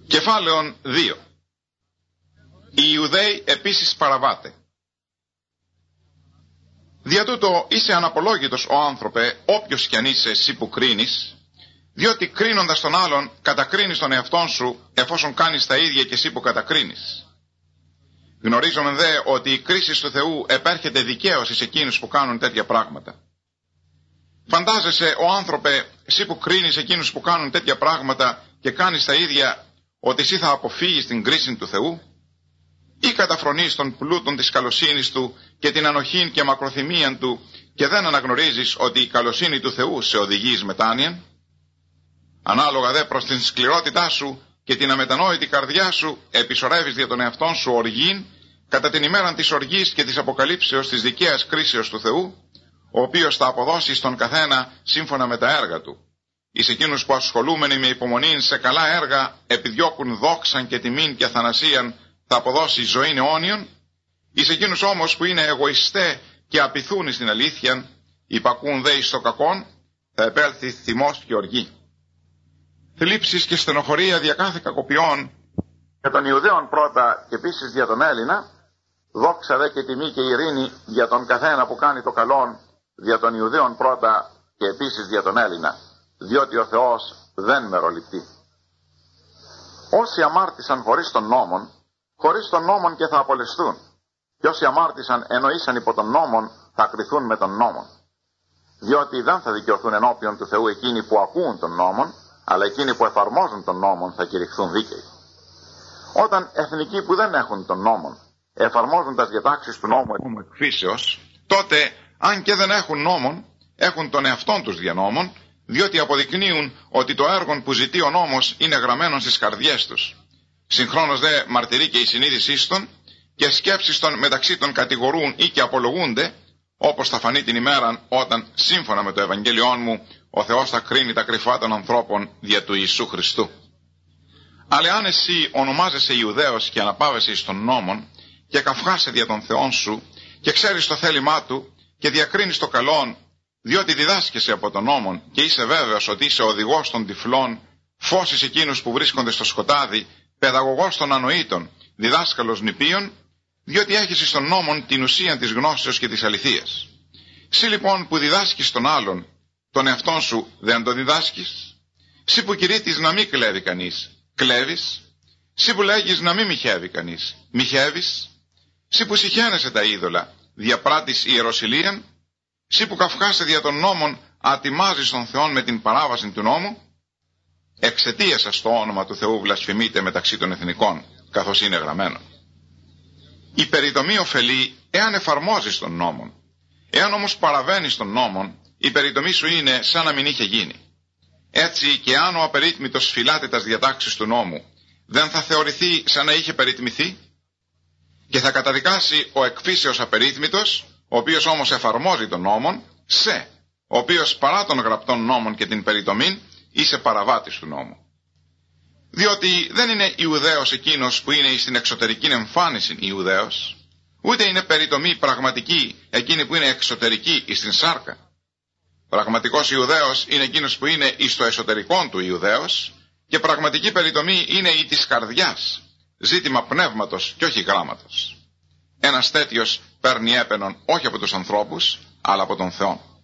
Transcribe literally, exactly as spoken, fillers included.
Κεφάλαιον δύο. Οι Ιουδαίοι επίσης παραβάτε. Δια τούτο είσαι αναπολόγητος ο άνθρωπε, όποιος κι αν είσαι εσύ που κρίνεις, διότι κρίνοντας τον άλλον κατακρίνεις τον εαυτόν σου, εφόσον κάνεις τα ίδια και εσύ που κατακρίνεις. Γνωρίζομαι δε ότι η κρίση του Θεού επέρχεται δικαίως σε εκείνους που κάνουν τέτοια πράγματα. Φαντάζεσαι ο άνθρωπε, εσύ που κρίνεις εκείνους που κάνουν τέτοια πράγματα και κάνεις τα ίδια, ότι εσύ θα αποφύγεις την κρίση του Θεού, ή καταφρονείς τον πλούτον της καλοσύνης του και την ανοχήν και μακροθυμίαν του και δεν αναγνωρίζεις ότι η καλοσύνη του Θεού σε οδηγεί εις μετάνοιαν? Ανάλογα δε προς την σκληρότητά σου και την αμετανόητη καρδιά σου επισορεύεις δια τον εαυτόν σου οργήν κατά την ημέραν της οργής και της αποκαλύψεως της δικαίας κρίσεως του Θεού, ο οποίος θα αποδώσει στον καθένα σύμφωνα με τα έργα του. Εις εκείνους που ασχολούμενοι με υπομονήν σε καλά έργα επιδιώκουν δόξαν και τιμήν και αθανασίαν, θα αποδώσει ζωήν αιώνιον. Εις εκείνους όμως που είναι εγωιστέ και απειθούν στην αλήθεια, υπακούν δε εις το κακόν, θα επέλθει θυμός και οργή. Θλίψεις και στενοχωρία δια κάθε κακοποιών, για τον Ιουδαίων πρώτα και επίσης για τον Έλληνα, δόξα δε και τιμή και ειρήνη για τον καθένα που κάνει το καλόν, δια των Ιουδαίων πρώτα και επίσης για τον Έλληνα, διότι ο Θεός δεν μεροληπτεί. Όσοι αμάρτησαν χωρίς τον νόμον, χωρίς τον νόμον και θα απολεσθούν, και όσοι αμάρτησαν εννοήσαν υπό τον νόμον, θα κριθούν με τον νόμον. Διότι δεν θα δικαιωθούν ενώπιον του Θεού εκείνοι που ακούν τον νόμον, αλλά εκείνοι που εφαρμόζουν τον νόμον θα κηρυχθούν δίκαιοι. Όταν εθνικοί που δεν έχουν τον νόμον εφαρμόζουν τις διατάξεις του νόμου εκφύσεως, τότε αν και δεν έχουν νόμον, έχουν τον εαυτόν τους δια νόμον, διότι αποδεικνύουν ότι το έργο που ζητεί ο νόμος είναι γραμμένο στις καρδιές τους. Συγχρόνως δε μαρτυρεί και η συνείδησή των και σκέψεις των μεταξύ των κατηγορούν ή και απολογούνται, όπως θα φανεί την ημέρα όταν, σύμφωνα με το Ευαγγέλιόν μου, ο Θεός θα κρίνει τα κρυφά των ανθρώπων δια του Ιησού Χριστού. Αλλά αν εσύ ονομάζεσαι Ιουδαίος και αναπάβεσαι εις τον νόμον και καυχάσαι δια των Θεών σου και ξέρεις το θέλημά του και διακρίνεις το καλόν, διότι διδάσκεσαι από τον νόμον και είσαι βέβαιος ότι είσαι οδηγός των τυφλών, φως εις εκείνους που βρίσκονται στο σκοτάδι, παιδαγωγός των ανοήτων, διδάσκαλος νηπίων, διότι έχεις εις τον νόμον την ουσία της γνώσεως και της αληθείας. Συ λοιπόν που διδάσκεις τον άλλον, τον εαυτόν σου δεν το διδάσκεις? Συ που κηρύττεις να μην κλέβει κανείς, κλέβεις? Συ που λέγεις να μην μοιχεύει κανείς, μοιχεύεις? Συ που συχαίνεσαι τα είδωλα, διαπράττεις ιεροσυλίαν? Συ που καυχάσαι δια των νόμων, ατιμάζεις τον Θεόν με την παράβαση του νόμου? Εξαιτίας σας το όνομα του Θεού βλασφημείτε μεταξύ των εθνικών, καθώς είναι γραμμένο. Η περιτομή ωφελεί εάν εφαρμόζεις τον νόμον. Εάν όμως παραβαίνεις τον νόμον, η περιτομή σου είναι σαν να μην είχε γίνει. Έτσι και αν ο απερίτμητος φυλάται τας διατάξεις του νόμου, δεν θα θεωρηθεί σαν να είχε περιτμηθεί? Και θα καταδικάσει ο εκφύσεως απερίτμητος, ο οποίος όμως εφαρμόζει τον νόμον, σε, ο οποίος παρά των γραπτών νόμων και την περιτομήν, είσαι παραβάτης του νόμου. Διότι δεν είναι Ιουδαίος εκείνος που είναι στην εξωτερική εμφάνιση Ιουδαίος, ούτε είναι περιτομή πραγματική εκείνη που είναι εξωτερική στην σάρκα. Πραγματικός Ιουδαίος είναι εκείνος που είναι εις το εσωτερικό του Ιουδαίος, και πραγματική περιτομή είναι η της καρδιάς, ζήτημα πνεύματος και όχι γράμματος. Ένας τέτοιος παίρνει έπαινον όχι από τους ανθρώπους, αλλά από τον Θεό.